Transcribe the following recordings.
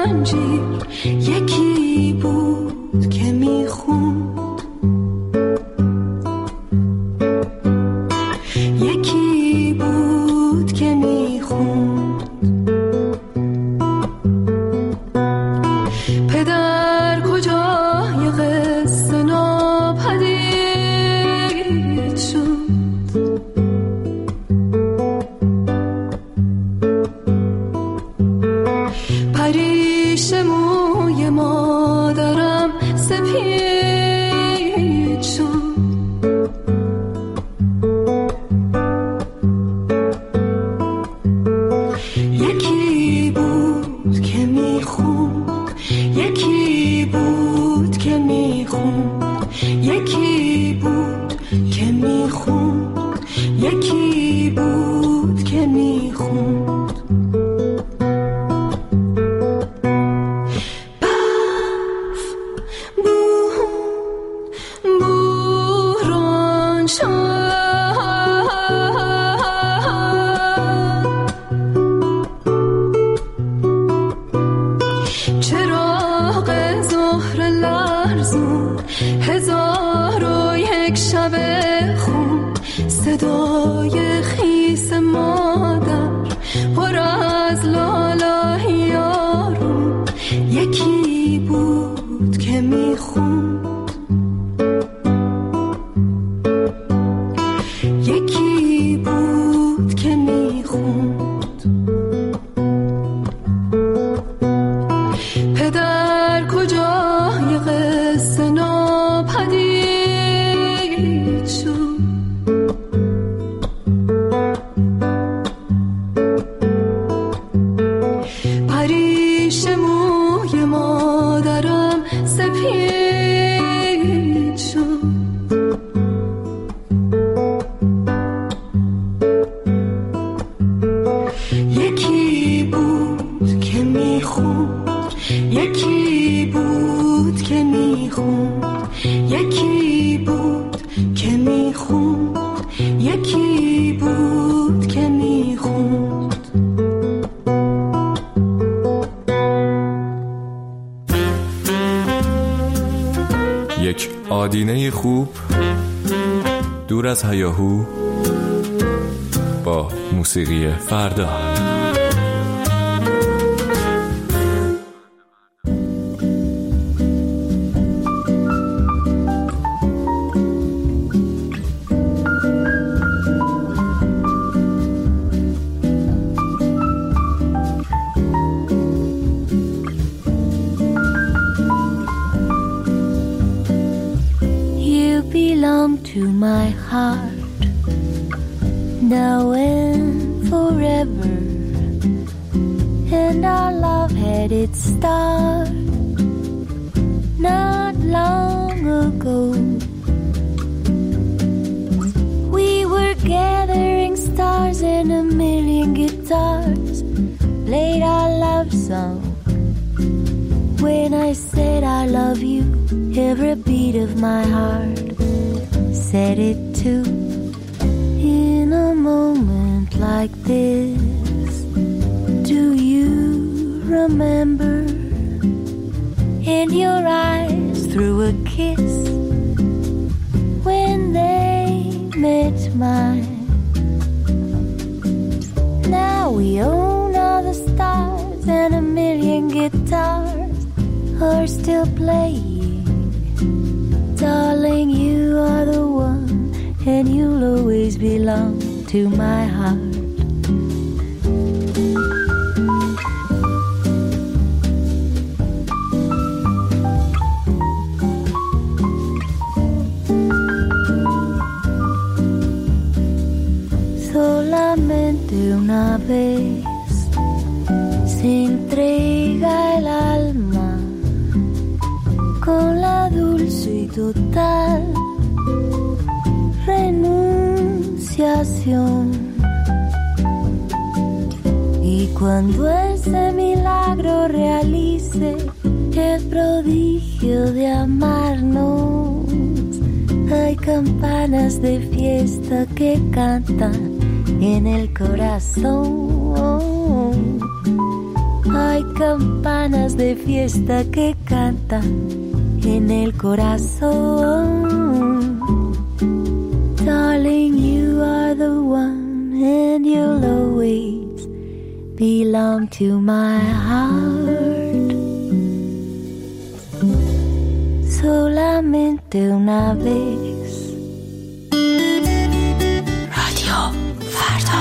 زنجیر یکی بود که میخوند، یکی بود که میخوند. پدر کجای قصه ناپدید شد، پریش موی مادرم سپید شد. یکی بود که میخوند، یکی بود که میخوند، یکی بود که میخوند، یکی بود که میخوند. هزار و یک شب خون، صدای خیس مادر پر از لاله یارو. یکی بود که میخوند، یکی بود که میخوند. پدر کجای قصه ناپدید شد، پریش موی مادرم سپید شد. یکی بود که میخوند، یکی بود که میخوند، یکی بود که میخوند، یکی بود که میخوند. یک آدینه خوب دور از هیاهو با موسیقی فردا. To my heart, now and forever, and our love had its start not long ago. We were gathering stars and a million guitars played our love song. When I said I love you, every beat of my heart said it too. In a moment like this, do you remember? In your eyes through a kiss, when they met mine. Now we own all the stars and a million guitars are still playing. Darling, you are the one, and you'll always belong to my heart. Solamente una vez se entrega el alma con la dulce y total renunciación. Y cuando ese milagro realice el prodigio de amarnos, hay campanas de fiesta que cantan en el corazón. Hay campanas de fiesta que cantan en el corazón. Darling, you are the one, and you'll always belong to my heart. Solamente una vez. Radio Farda.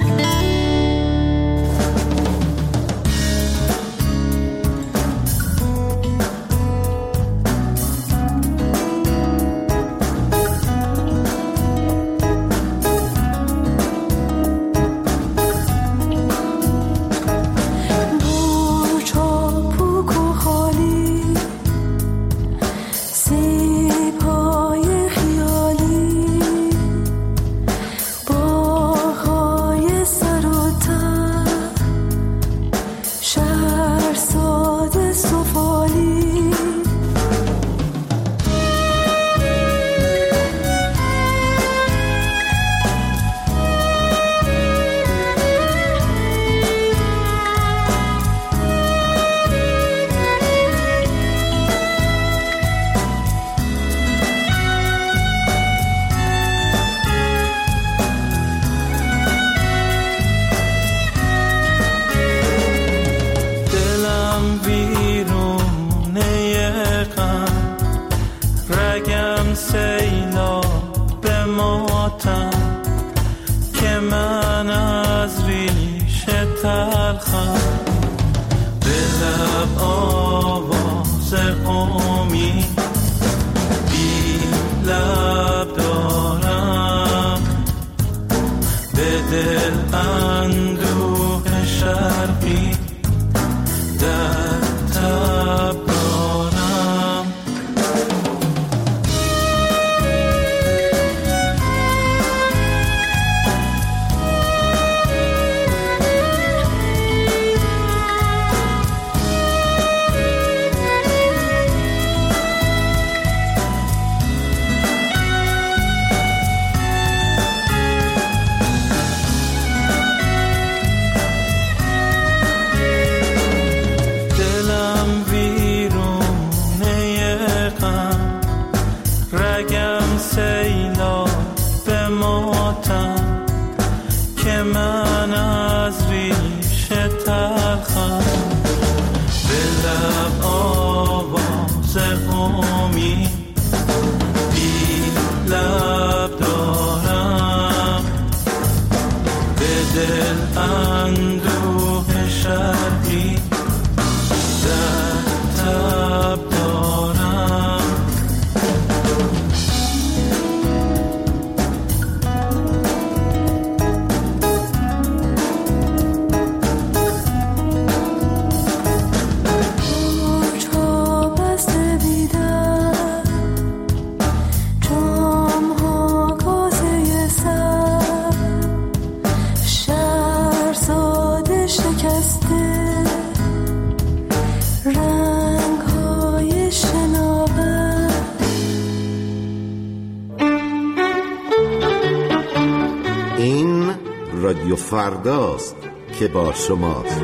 رادیو فرداست که با شماست.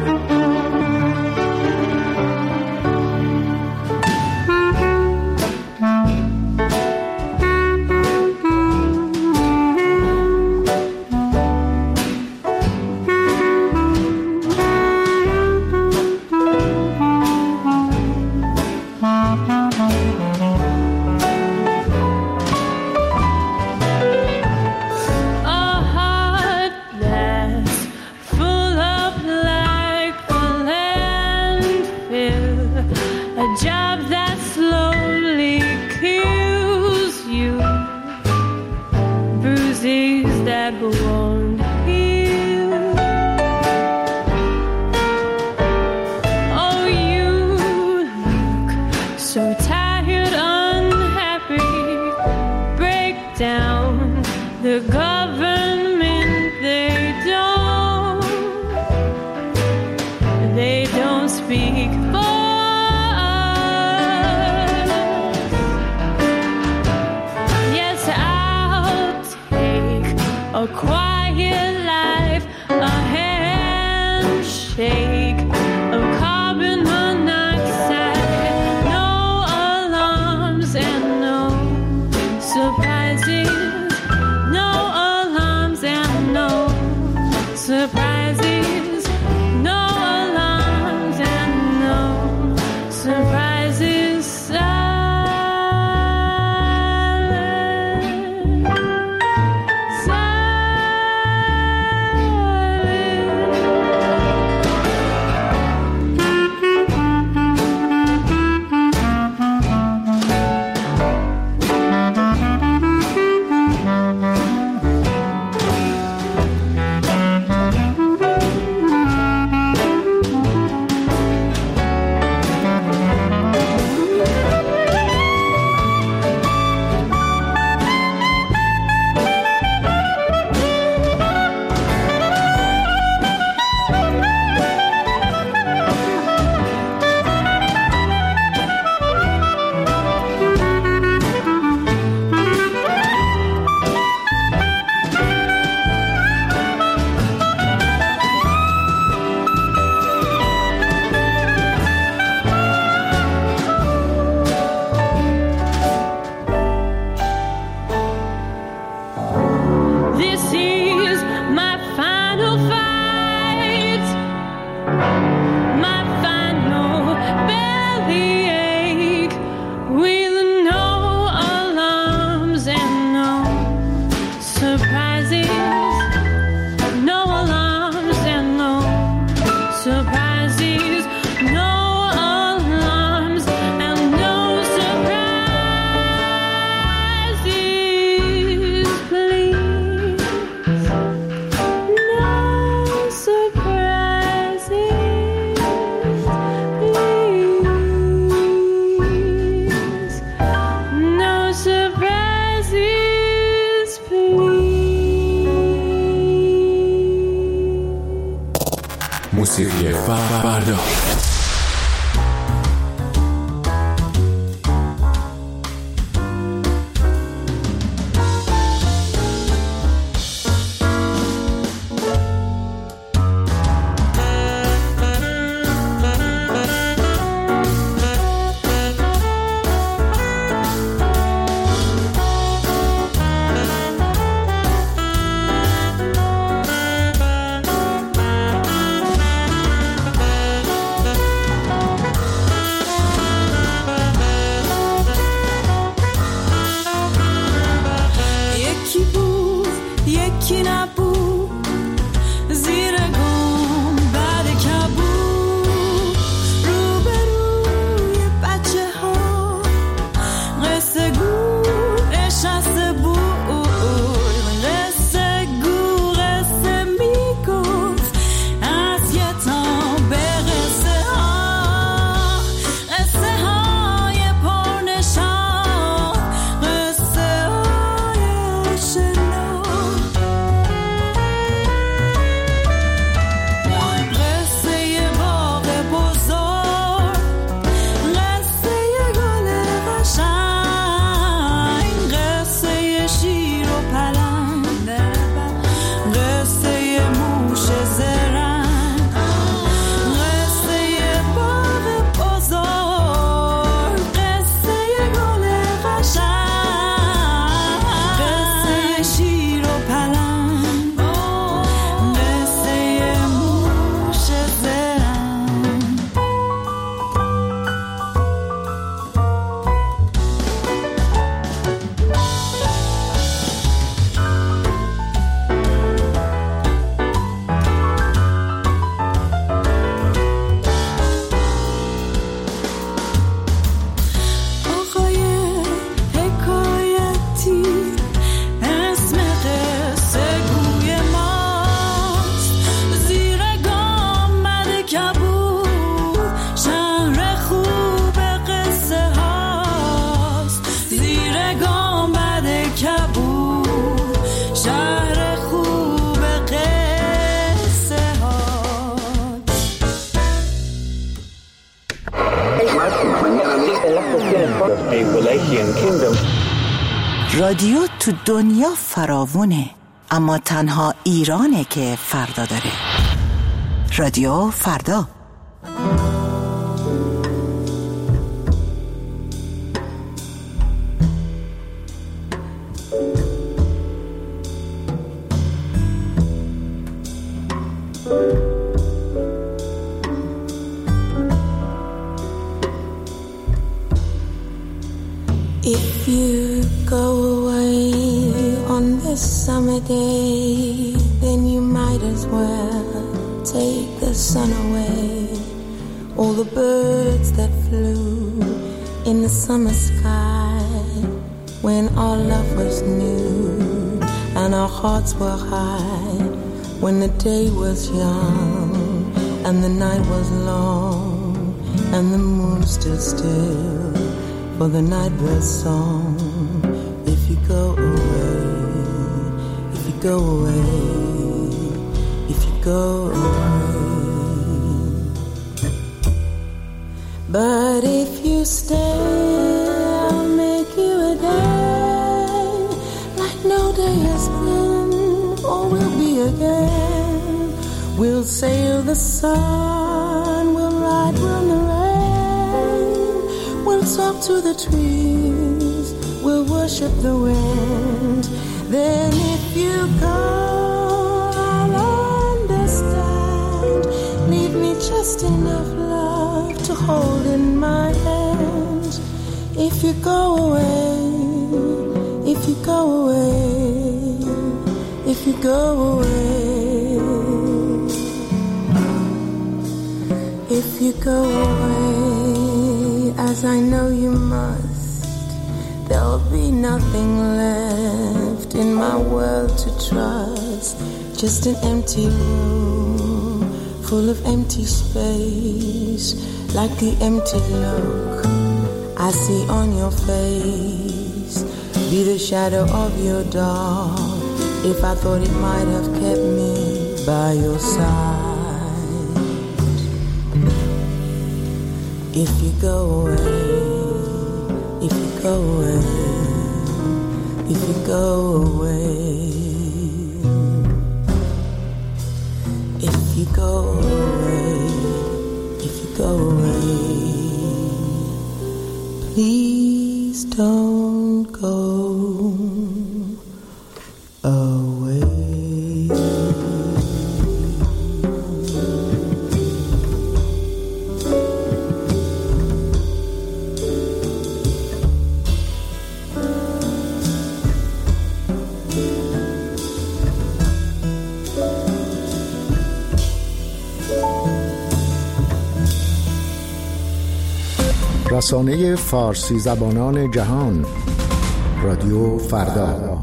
Quiet life, a handshake, a موسیقی فردا. رادیو تو دنیا فراوونه، اما تنها ایرانه که فردا داره. رادیو فردا. If you go away on this summer day, then you might as well take the sun away. All the birds that flew in the summer sky, when our love was new and our hearts were high, when the day was young and the night was long and the moon stood still for the night bird's song. If you go away, if you go away, if you go away. But if you stay, I'll make you a day like no day has been or will be again. We'll sail the sun, we'll ride round the rain, we'll talk to the trees, we'll worship the wind. Then if you go, I'll understand. Leave me just enough love to hold in my hand. If you go away, if you go away, if you go away, if you go away, as I know you must, there'll be nothing left in my world to trust. Just an empty room full of empty space, like the empty look I see on your face. Be the shadow of your dog, if I thought it might have kept me by your side. If you go away, if you go away, if you go away, if you go away, if you go away, please don't go away. رسانه فارسی زبانان جهان، رادیو فردا.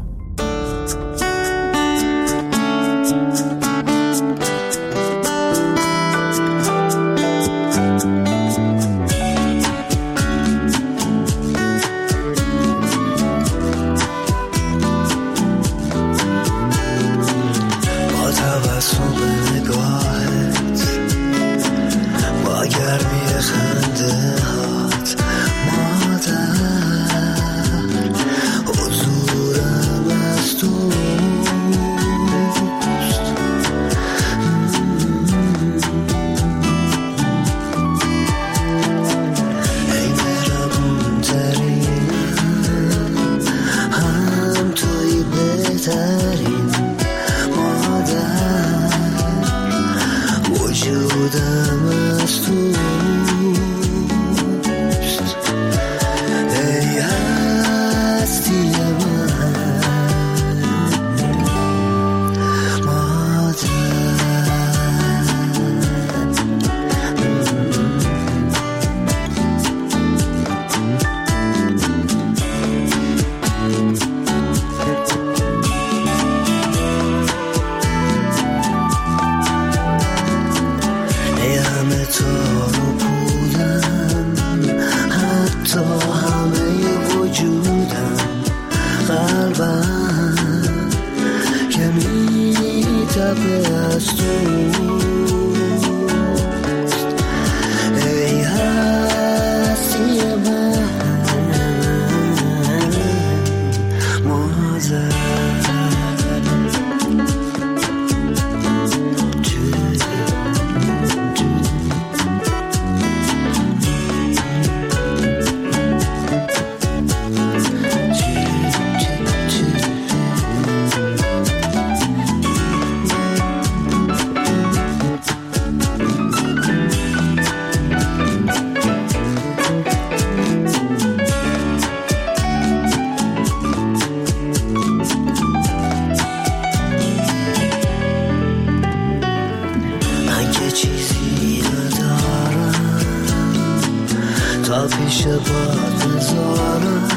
پیش باد بذارم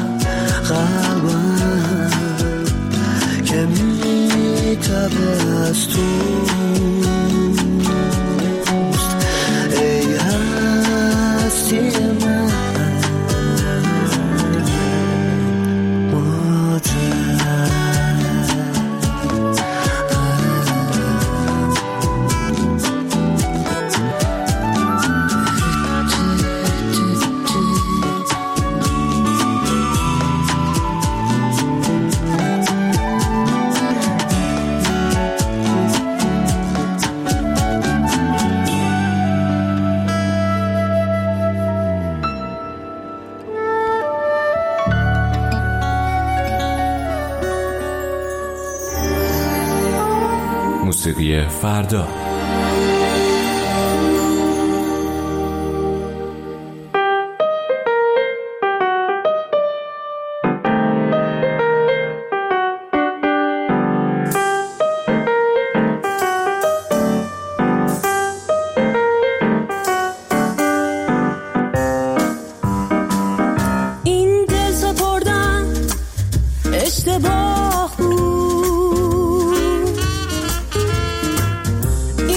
قلبم که میتبه از توست، ای هستی من موسیقی فردا. این دل سپردن اشتباه بود،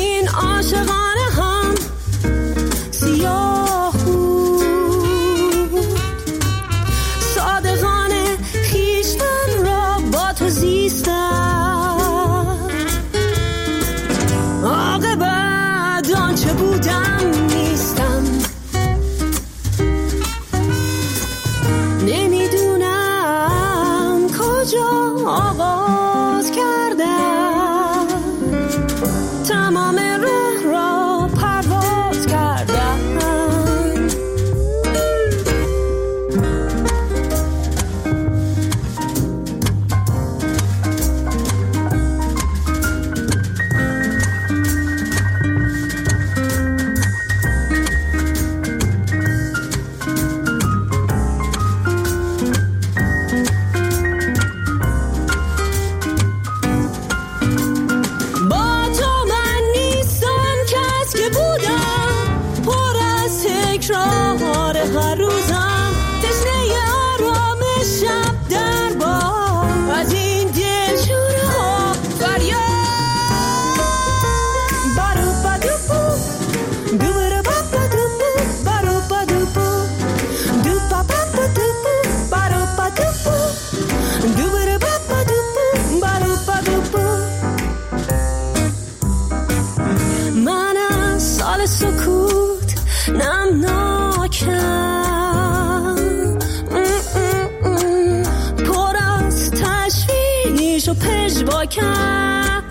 اجوا کرد،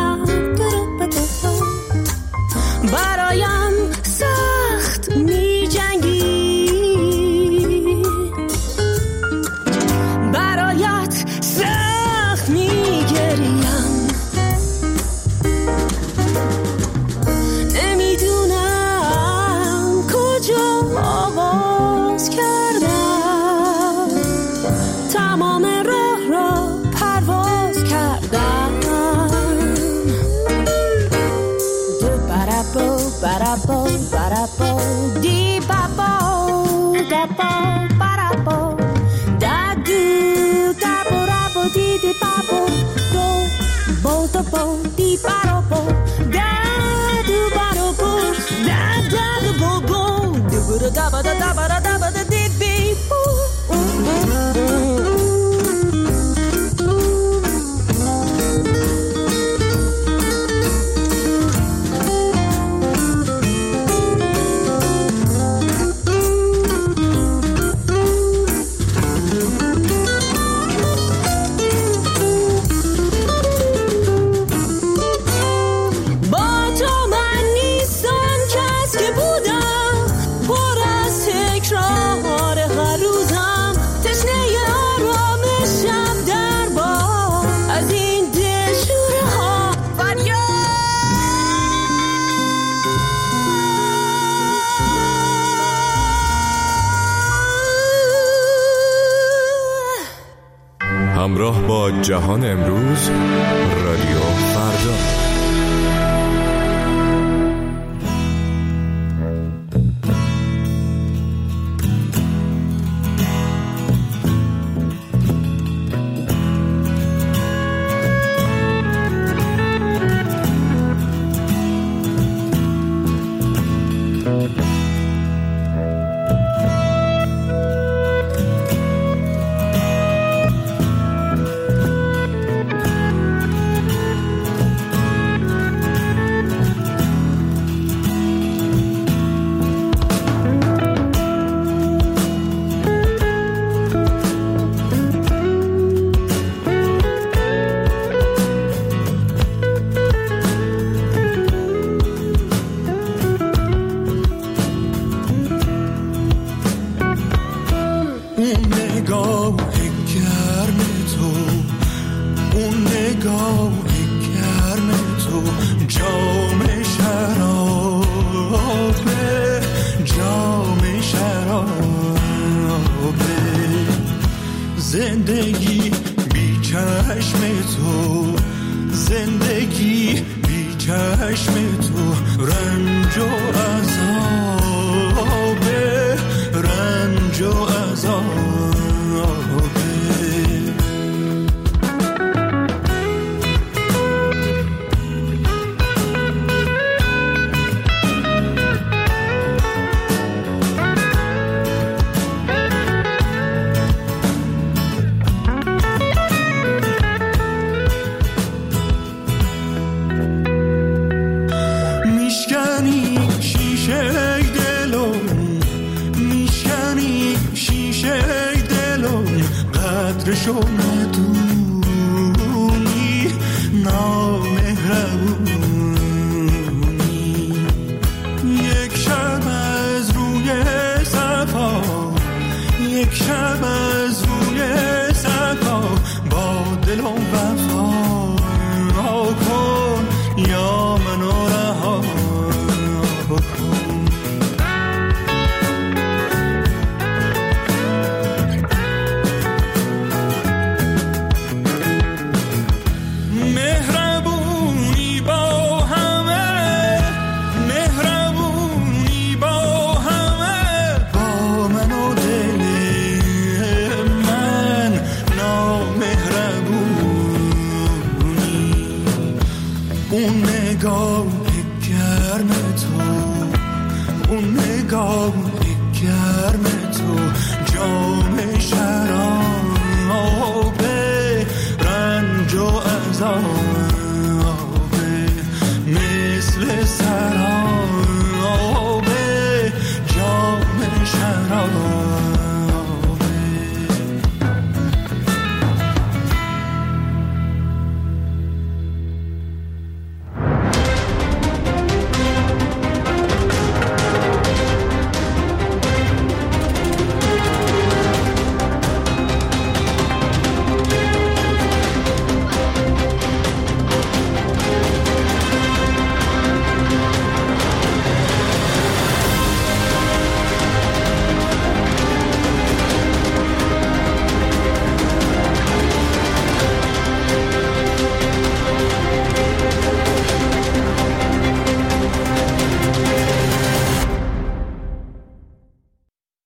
برایم سخت می جنگی، برایت سخت می گریم، نمیدونم کجا آغاز کردم، تمام راه را پرواز کردم. Barabo, barabo, di babo, dabo, barabo, da do, dabo, rabo, di babo, do, bo, dabo, di barabo, da do, barabo, da do, bo, bo, do, da ba da da ba da da ba da di bi, bo. همراه با جهان امروز، رادیو فردا. زندگی بی چشم تو، زندگی بی چشم تو، رنج و عذابه، رنج و عذابه. قدرشو ندونی، نامهربونی. یک شب از روی صفا، یک شب از روی صفا، با دل و وفا کن یا منو رها کن. اون نگاه گرم تو، جام